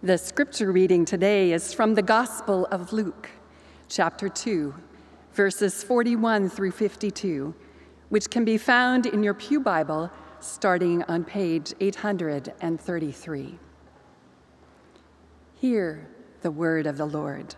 The scripture reading today is from the Gospel of Luke, chapter 2, verses 41 through 52, which can be found in your Pew Bible starting on page 833. Hear the word of the Lord.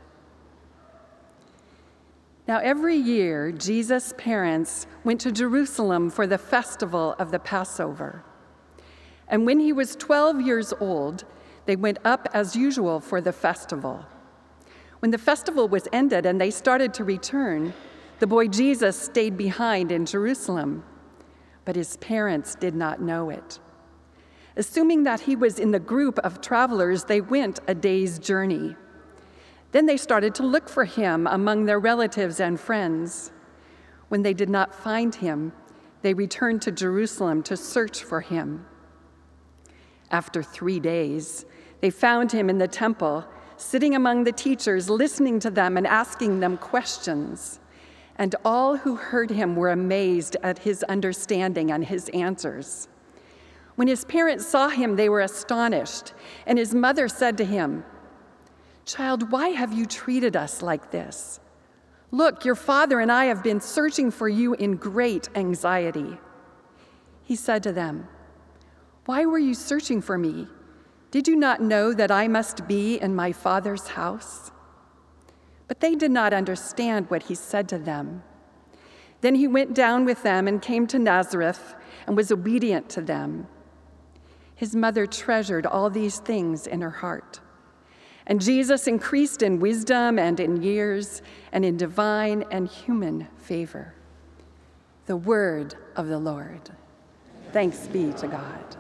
Now, every year, Jesus' parents went to Jerusalem for the festival of the Passover. And when he was 12 years old, they went up as usual for the festival. When the festival was ended and they started to return, the boy Jesus stayed behind in Jerusalem, but his parents did not know it. Assuming that he was in the group of travelers, they went a day's journey. Then they started to look for him among their relatives and friends. When they did not find him, they returned to Jerusalem to search for him. After 3 days, they found him in the temple, sitting among the teachers, listening to them and asking them questions. And all who heard him were amazed at his understanding and his answers. When his parents saw him, they were astonished, and his mother said to him, "Child, why have you treated us like this? Look, your father and I have been searching for you in great anxiety." He said to them, "Why were you searching for me? Did you not know that I must be in my Father's house?" But they did not understand what he said to them. Then he went down with them and came to Nazareth and was obedient to them. His mother treasured all these things in her heart. And Jesus increased in wisdom and in years and in divine and human favor. The word of the Lord. Thanks be to God.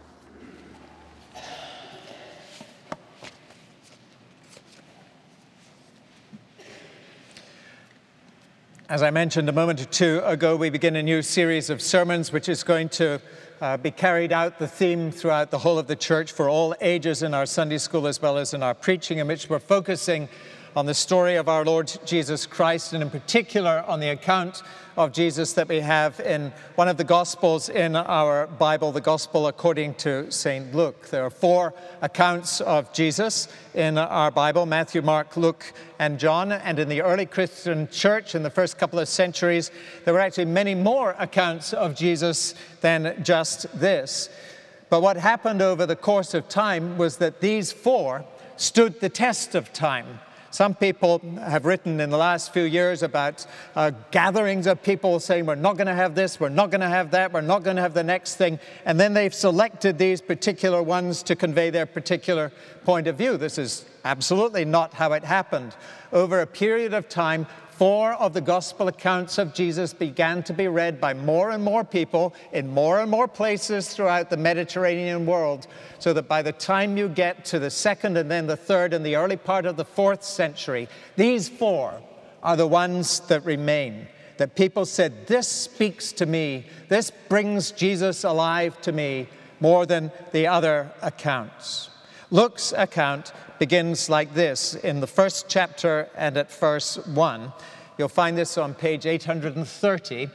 As I mentioned a moment or two ago, we begin a new series of sermons which is going to be carried out, the theme throughout the whole of the church for all ages in our Sunday school as well as in our preaching, in which we're focusing on the story of our Lord Jesus Christ, and in particular on the account of Jesus that we have in one of the Gospels in our Bible, the Gospel according to St. Luke. There are 4 accounts of Jesus in our Bible: Matthew, Mark, Luke, and John. And in the early Christian church in the first couple of centuries, there were actually many more accounts of Jesus than just this. But what happened over the course of time was that these 4 stood the test of time. Some people have written in the last few years about gatherings of people saying, we're not going to have this, we're not going to have that, we're not going to have the next thing. And then they've selected these particular ones to convey their particular point of view. This is absolutely not how it happened. Over a period of time, 4 of the gospel accounts of Jesus began to be read by more and more people in more and more places throughout the Mediterranean world, so that by the time you get to the 2nd and then the 3rd and the early part of the 4th century, these 4 are the ones that remain. That people said, this speaks to me, this brings Jesus alive to me more than the other accounts. Luke's account begins like this in the first chapter and at verse 1. You'll find this on page 830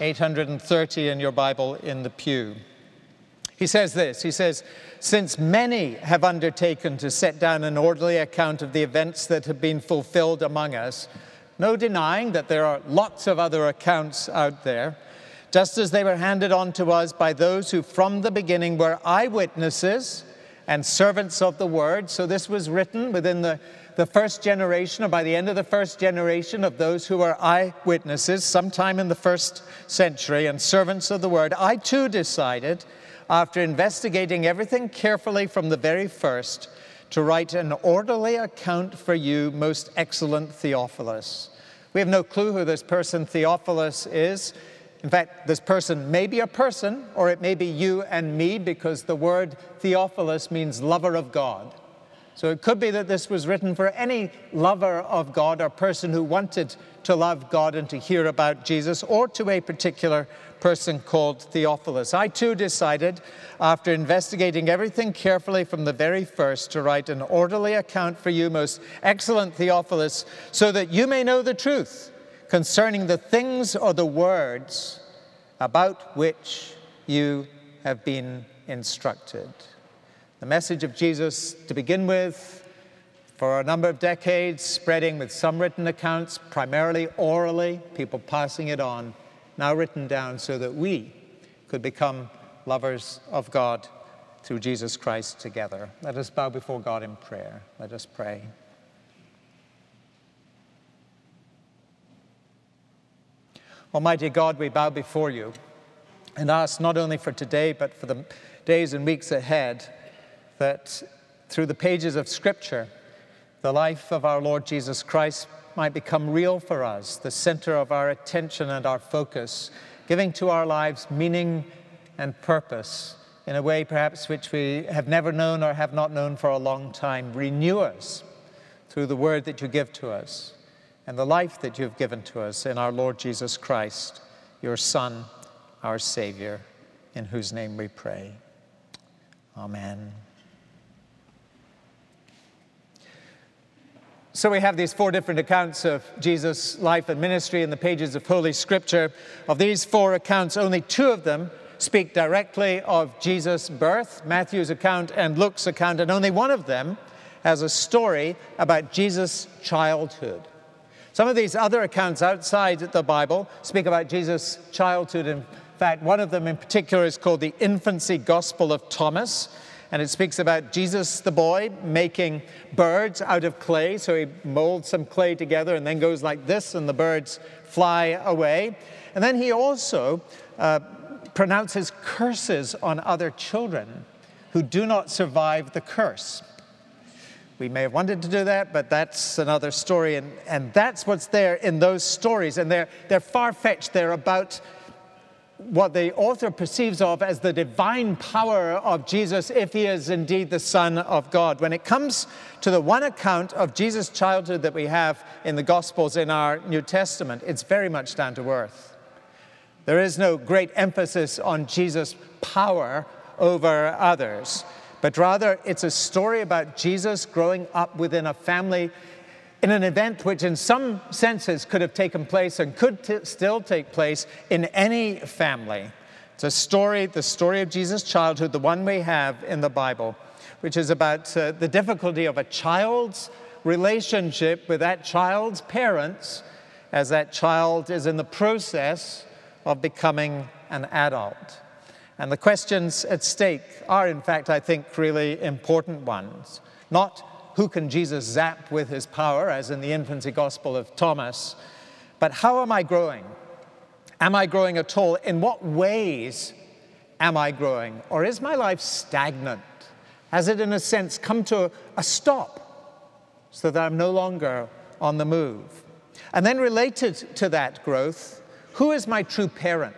in your Bible in the pew. He says this, he says, "Since many have undertaken to set down an orderly account of the events that have been fulfilled among us, no denying that there are lots of other accounts out there, just as they were handed on to us by those who from the beginning were eyewitnesses and servants of the word." So this was written within the first generation, or by the end of the first generation, of those who were eyewitnesses sometime in the 1st century and servants of the word. "I too decided, after investigating everything carefully from the very first, to write an orderly account for you, most excellent Theophilus." We have no clue who this person Theophilus is. In fact, this person may be a person, or it may be you and me, because the word Theophilus means lover of God. So it could be that this was written for any lover of God or person who wanted to love God and to hear about Jesus, or to a particular person called Theophilus. "I too decided, after investigating everything carefully from the very first, to write an orderly account for you, most excellent Theophilus, so that you may know the truth concerning the things or the words about which you have been instructed." The message of Jesus, to begin with, for a number of decades, spreading with some written accounts, primarily orally, people passing it on, now written down so that we could become lovers of God through Jesus Christ together. Let us bow before God in prayer. Let us pray. Almighty God, we bow before you and ask not only for today, but for the days and weeks ahead, that through the pages of Scripture, the life of our Lord Jesus Christ might become real for us, the center of our attention and our focus, giving to our lives meaning and purpose in a way perhaps which we have never known or have not known for a long time. Renew us through the word that you give to us and the life that you've given to us in our Lord Jesus Christ, your Son, our Savior, in whose name we pray. Amen. So we have these 4 different accounts of Jesus' life and ministry in the pages of Holy Scripture. Of these 4 accounts, only 2 of them speak directly of Jesus' birth, Matthew's account and Luke's account, and only one of them has a story about Jesus' childhood. Some of these other accounts outside the Bible speak about Jesus' childhood. In fact, one of them in particular is called the Infancy Gospel of Thomas. And it speaks about Jesus, the boy, making birds out of clay. So he molds some clay together and then goes like this, and the birds fly away. And then he also pronounces curses on other children who do not survive the curse. We may have wanted to do that, but that's another story. And that's what's there in those stories. And they're far-fetched. They're about what the author perceives of as the divine power of Jesus, if he is indeed the Son of God. When it comes to the one account of Jesus' childhood that we have in the Gospels in our New Testament, it's very much down to earth. There is no great emphasis on Jesus' power over others, but rather it's a story about Jesus growing up within a family in an event which in some senses could have taken place and could still take place in any family. It's a story, the story of Jesus' childhood, the one we have in the Bible, which is about the difficulty of a child's relationship with that child's parents as that child is in the process of becoming an adult. And the questions at stake are, in fact, I think, really important ones. Not who can Jesus zap with his power, as in the Infancy Gospel of Thomas, but how am I growing? Am I growing at all? In what ways am I growing? Or is my life stagnant? Has it, in a sense, come to a stop so that I'm no longer on the move? And then related to that growth, who is my true parent?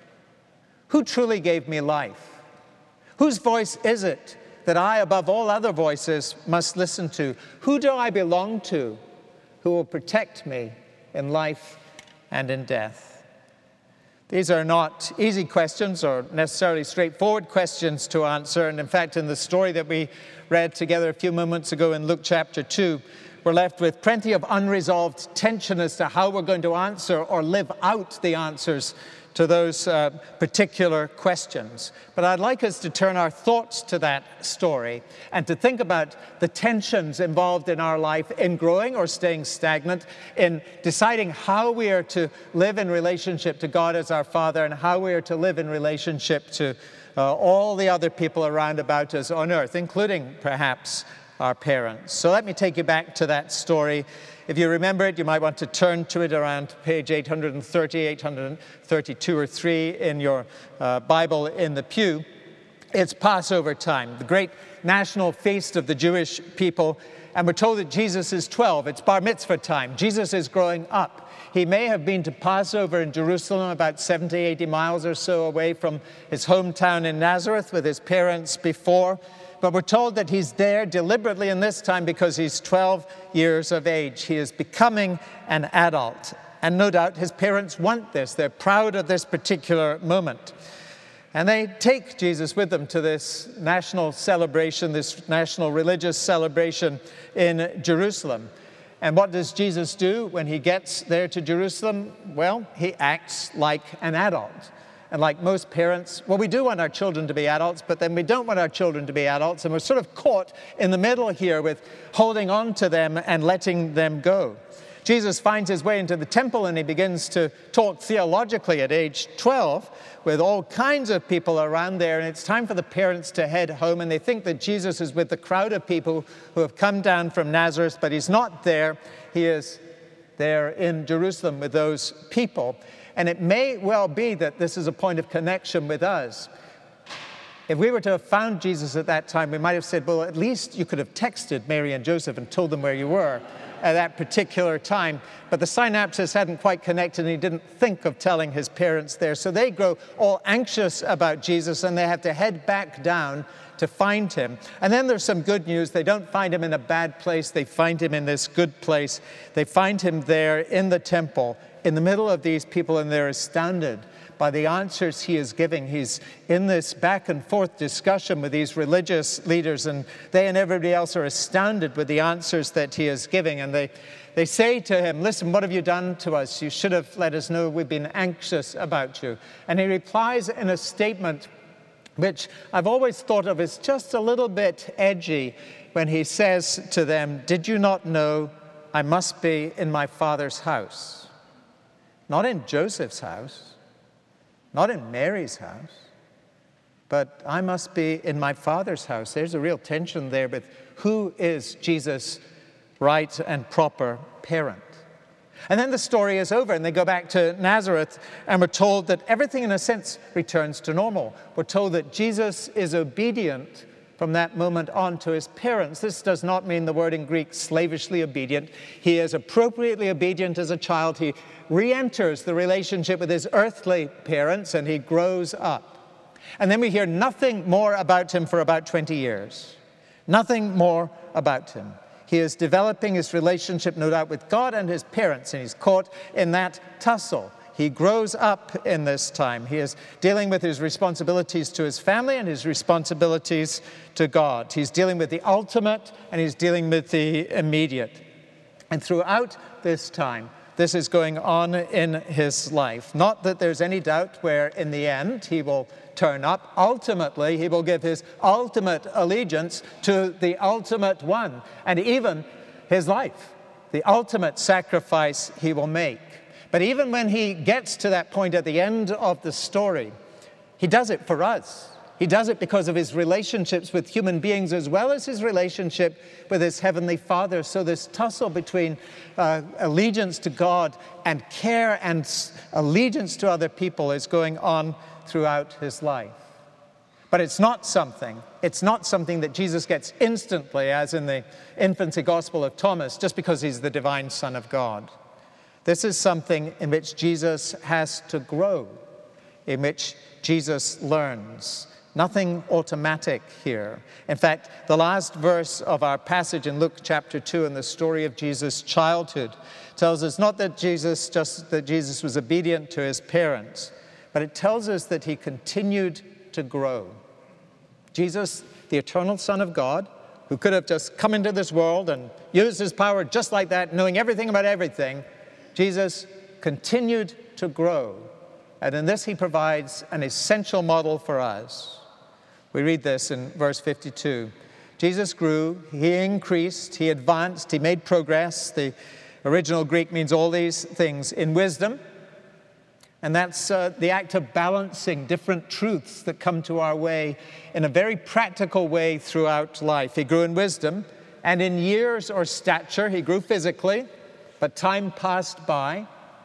Who truly gave me life? Whose voice is it that I, above all other voices, must listen to? Who do I belong to who will protect me in life and in death? These are not easy questions or necessarily straightforward questions to answer. And in fact, in the story that we read together a few moments ago in Luke chapter 2, we're left with plenty of unresolved tension as to how we're going to answer or live out the answers to those particular questions. But I'd like us to turn our thoughts to that story and to think about the tensions involved in our life in growing or staying stagnant, in deciding how we are to live in relationship to God as our Father and how we are to live in relationship to all the other people around about us on earth, including perhaps our parents. So let me take you back to that story. If you remember it, you might want to turn to it around page 830, 832 or 3 in your Bible in the pew. It's Passover time, the great national feast of the Jewish people. And we're told that Jesus is 12. It's bar mitzvah time. Jesus is growing up. He may have been to Passover in Jerusalem, about 70, 80 miles or so away from his hometown in Nazareth with his parents before. But we're told that he's there deliberately in this time because he's 12 years of age. He is becoming an adult. And no doubt his parents want this. They're proud of this particular moment. And they take Jesus with them to this national celebration, this national religious celebration in Jerusalem. And what does Jesus do when he gets there to Jerusalem? Well, he acts like an adult. And like most parents, well, we do want our children to be adults, but then we don't want our children to be adults. And we're sort of caught in the middle here with holding on to them and letting them go. Jesus finds his way into the temple and he begins to talk theologically at age 12 with all kinds of people around there. And it's time for the parents to head home. And they think that Jesus is with the crowd of people who have come down from Nazareth, but he's not there. He is there in Jerusalem with those people. And it may well be that this is a point of connection with us. If we were to have found Jesus at that time, we might have said, well, at least you could have texted Mary and Joseph and told them where you were at that particular time. But the synapses hadn't quite connected and he didn't think of telling his parents there. So they grow all anxious about Jesus and they have to head back down to find him. And then there's some good news. They don't find him in a bad place. They find him in this good place. They find him there in the temple, in the middle of these people, and they're astounded by the answers he is giving. He's in this back and forth discussion with these religious leaders, and they and everybody else are astounded with the answers that he is giving. And they say to him, listen, what have you done to us? You should have let us know. We've been anxious about you. And he replies in a statement which I've always thought of as just a little bit edgy when he says to them, did you not know I must be in my Father's house? Not in Joseph's house, not in Mary's house, but I must be in my Father's house. There's a real tension there with who is Jesus' right and proper parent. And then the story is over and they go back to Nazareth and we're told that everything in a sense returns to normal. We're told that Jesus is obedient from that moment on to his parents. This does not mean the word in Greek slavishly obedient. He is appropriately obedient as a child. He re-enters the relationship with his earthly parents and he grows up. And then we hear nothing more about him for about 20 years. Nothing more about him. He is developing his relationship, no doubt, with God and his parents, and he's caught in that tussle. He grows up in this time. He is dealing with his responsibilities to his family and his responsibilities to God. He's dealing with the ultimate and he's dealing with the immediate. And throughout this time, this is going on in his life. Not that there's any doubt where in the end he will turn up. Ultimately, he will give his ultimate allegiance to the ultimate one, and even his life, the ultimate sacrifice he will make. But even when he gets to that point at the end of the story, he does it for us. He does it because of his relationships with human beings as well as his relationship with his heavenly Father. So this tussle between allegiance to God and care and allegiance to other people is going on throughout his life. But it's not something that Jesus gets instantly, as in the infancy gospel of Thomas, just because he's the divine Son of God. This is something in which Jesus has to grow, in which Jesus learns. Nothing automatic here. In fact, the last verse of our passage in Luke chapter 2 in the story of Jesus' childhood tells us not that Jesus was obedient to his parents, but it tells us that he continued to grow. Jesus, the eternal Son of God, who could have just come into this world and used his power just like that, knowing everything about everything, Jesus continued to grow. And in this he provides an essential model for us. We read this in verse 52. Jesus grew, he increased, he advanced, he made progress. The original Greek means all these things in wisdom. And that's the act of balancing different truths that come to our way in a very practical way throughout life. He grew in wisdom and in years or stature. He grew physically, but time passed by.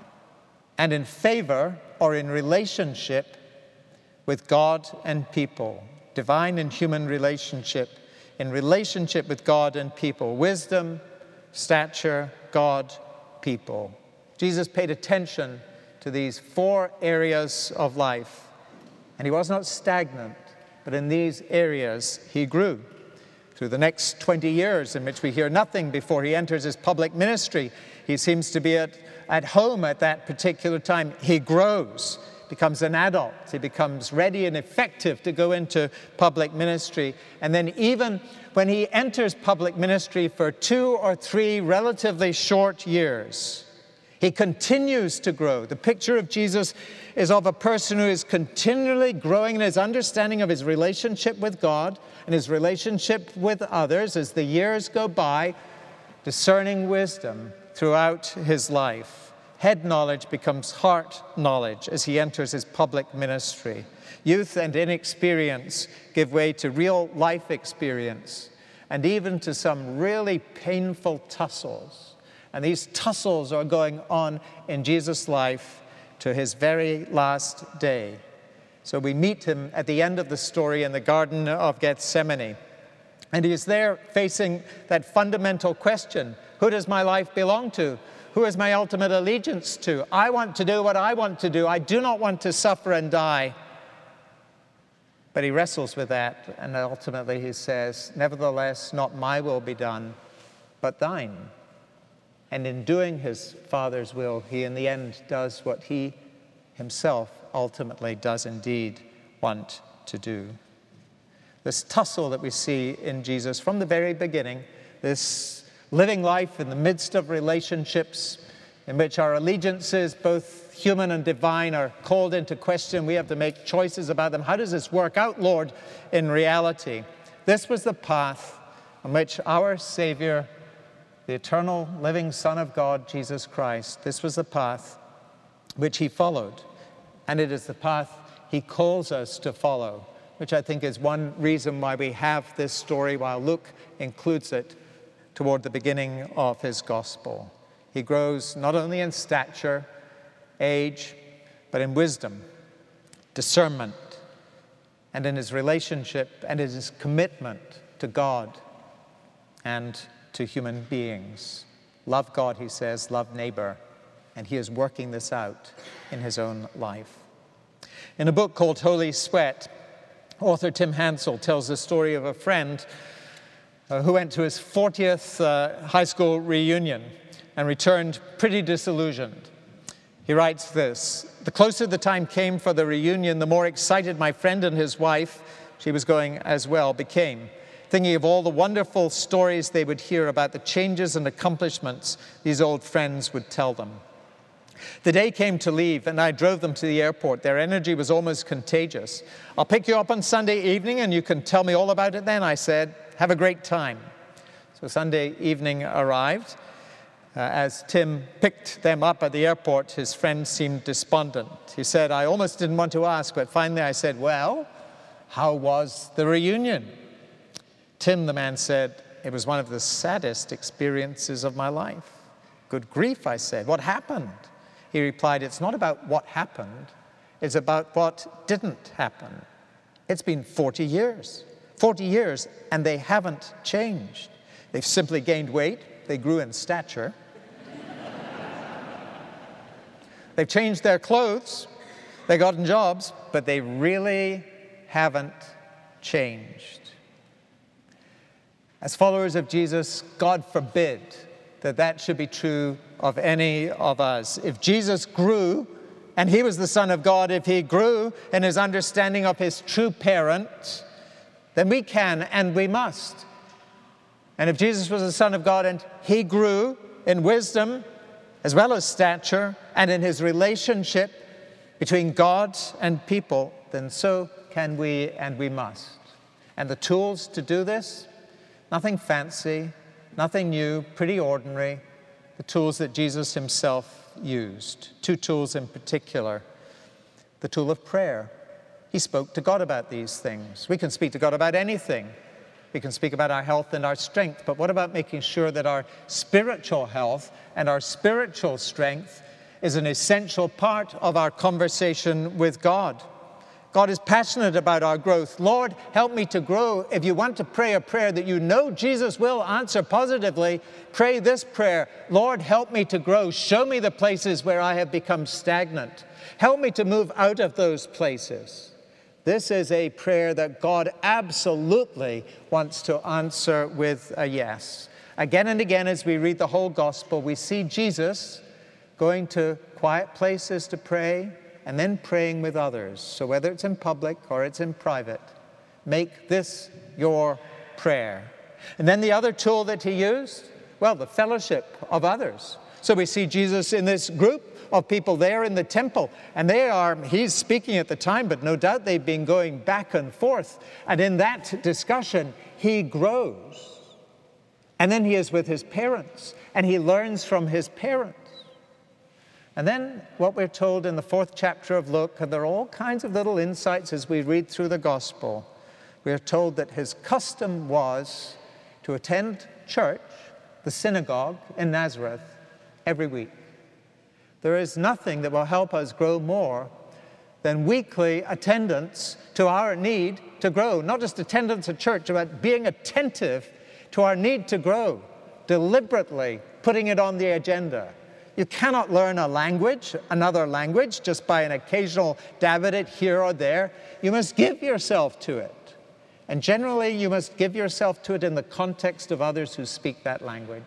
And in favor or in relationship with God and people. Divine and human relationship. In relationship with God and people. Wisdom, stature, God, people. Jesus paid attention to these 4 areas of life. And he was not stagnant, but in these areas he grew. Through the next 20 years in which we hear nothing before he enters his public ministry, he seems to be at home at that particular time. He grows, becomes an adult. He becomes ready and effective to go into public ministry. And then even when he enters public ministry for 2 or 3 relatively short years, He continues to grow. The picture of Jesus is of a person who is continually growing in his understanding of his relationship with God and his relationship with others as the years go by, discerning wisdom throughout his life. Head knowledge becomes heart knowledge as he enters his public ministry. Youth and inexperience give way to real life experience and even to some really painful tussles. And these tussles are going on in Jesus' life to his very last day. So we meet him at the end of the story in the Garden of Gethsemane. And he is there facing that fundamental question: who does my life belong to? Who is my ultimate allegiance to? I want to do what I want to do. I do not want to suffer and die. But he wrestles with that, and ultimately he says, nevertheless, not my will be done, but thine. And in doing his Father's will, he in the end does what he himself ultimately does indeed want to do. This tussle that we see in Jesus from the very beginning, this living life in the midst of relationships in which our allegiances, both human and divine, are called into question. We have to make choices about them. How does this work out, Lord, in reality? This was the path on which our Savior, the eternal living Son of God, Jesus Christ, this was the path which he followed. And it is the path he calls us to follow, which I think is one reason why we have this story, while Luke includes it toward the beginning of his gospel. He grows not only in stature, age, but in wisdom, discernment, and in his relationship and in his commitment to God and to human beings. Love God, he says, love neighbor. And he is working this out in his own life. In a book called Holy Sweat, author Tim Hansel tells the story of a friend who went to his 40th high school reunion and returned pretty disillusioned. He writes this: the closer the time came for the reunion, the more excited my friend and his wife, she was going as well, became, thinking of all the wonderful stories they would hear about the changes and accomplishments these old friends would tell them. The day came to leave, and I drove them to the airport. Their energy was almost contagious. I'll pick you up on Sunday evening, and you can tell me all about it then, I said. Have a great time. So Sunday evening arrived. As Tim picked them up at the airport, his friend seemed despondent. He said, I almost didn't want to ask, but finally I said, well, how was the reunion? Tim, the man said, it was one of the saddest experiences of my life. Good grief, I said. What happened? He replied, it's not about what happened. It's about what didn't happen. It's been 40 years. 40 years, and they haven't changed. They've simply gained weight. They grew in stature. They've changed their clothes. They've gotten jobs, but they really haven't changed. As followers of Jesus, God forbid that should be true of any of us. If Jesus grew, and he was the Son of God, if he grew in his understanding of his true parent, then we can and we must. And if Jesus was the Son of God and he grew in wisdom as well as stature and in his relationship between God and people, then so can we and we must. And the tools to do this, nothing fancy, nothing new, pretty ordinary, the tools that Jesus himself used. Two tools in particular. The tool of prayer. He spoke to God about these things. We can speak to God about anything. We can speak about our health and our strength, but what about making sure that our spiritual health and our spiritual strength is an essential part of our conversation with God? God is passionate about our growth. Lord, help me to grow. If you want to pray a prayer that you know Jesus will answer positively, pray this prayer. Lord, help me to grow. Show me the places where I have become stagnant. Help me to move out of those places. This is a prayer that God absolutely wants to answer with a yes. Again and again, as we read the whole gospel, we see Jesus going to quiet places to pray and then praying with others. So whether it's in public or it's in private, make this your prayer. And then the other tool that he used, well, the fellowship of others. So we see Jesus in this group of people there in the temple, and he's speaking at the time, but no doubt they've been going back and forth. And in that discussion, he grows. And then he is with his parents, and he learns from his parents. And then what we're told in the 4th chapter of Luke, and there are all kinds of little insights as we read through the gospel, we are told that his custom was to attend church, the synagogue in Nazareth, every week. There is nothing that will help us grow more than weekly attendance to our need to grow. Not just attendance at church, but being attentive to our need to grow, deliberately putting it on the agenda. You cannot learn another language, just by an occasional dab at it here or there. You must give yourself to it. And generally, you must give yourself to it in the context of others who speak that language.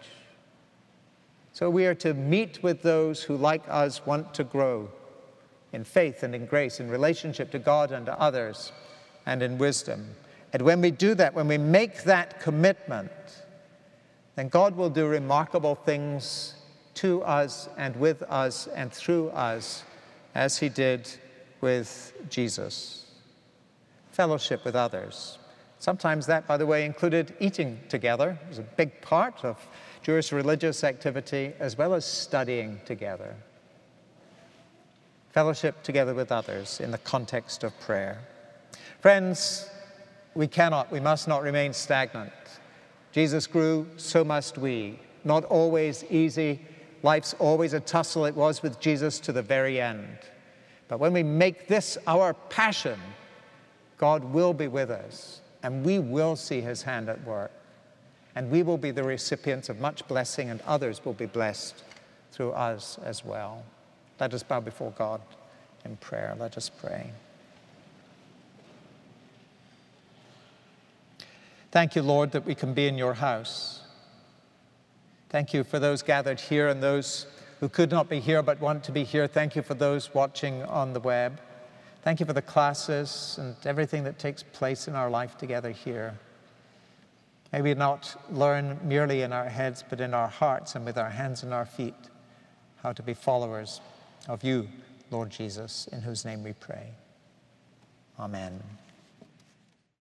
So we are to meet with those who, like us, want to grow in faith and in grace, in relationship to God and to others, and in wisdom. And when we do that, when we make that commitment, then God will do remarkable things to us and with us and through us, as he did with Jesus. Fellowship with others. Sometimes that, by the way, included eating together. It was a big part of Jewish religious activity, as well as studying together. Fellowship together with others in the context of prayer. Friends, we must not remain stagnant. Jesus grew, so must we. Not always easy. Life's always a tussle. It was with Jesus to the very end. But when we make this our passion, God will be with us, and we will see his hand at work. And we will be the recipients of much blessing, and others will be blessed through us as well. Let us bow before God in prayer. Let us pray. Thank you, Lord, that we can be in your house. Thank you for those gathered here and those who could not be here but want to be here. Thank you for those watching on the web. Thank you for the classes and everything that takes place in our life together here. May we not learn merely in our heads, but in our hearts and with our hands and our feet, how to be followers of you, Lord Jesus, in whose name we pray. Amen.